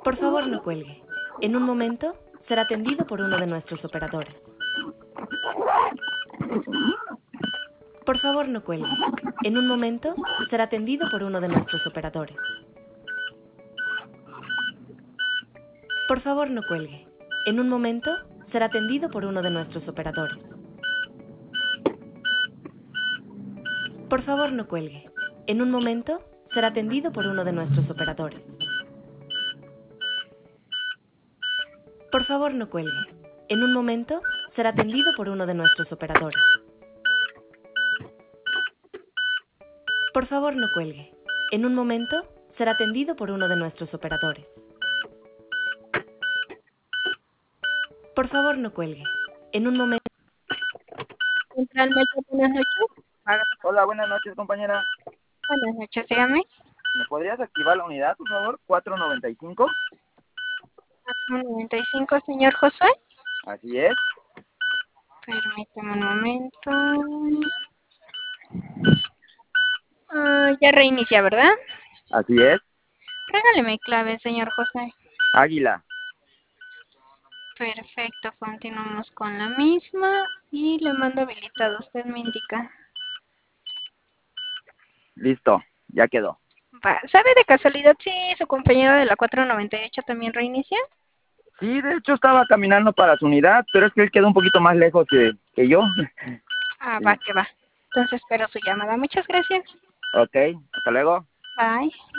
Por favor, no cuelgue. En un momento será atendido por uno de nuestros operadores. Por favor, no cuelgue. En un momento será atendido por uno de nuestros operadores. Por favor, no cuelgue. En un momento será atendido por uno de nuestros operadores. Por favor, no cuelgue. En un momento será atendido por uno de nuestros operadores. Por favor, no cuelgue. En un momento será atendido por uno de nuestros operadores. Por favor, no cuelgue. En un momento será atendido por uno de nuestros operadores. Por favor, no cuelgue. En un momento... Central Metro, buenas noches. Hola, buenas noches, compañera. Buenas noches, dígame. ¿Me podrías activar la unidad, por favor? 495. 95, señor Josué. Así es. Permítame un momento. Ya reinicia, ¿verdad? Así es. Regáleme clave, señor José. Águila. Perfecto, continuamos con la misma y le mando habilitado. Usted me indica. Listo, ya quedó. Va. ¿Sabe de casualidad si su compañero de la 498 también reinicia? Sí, de hecho estaba caminando para su unidad, pero es que él quedó un poquito más lejos que yo. Sí. Va que va. Entonces espero su llamada. Muchas gracias. Ok, hasta luego. Bye.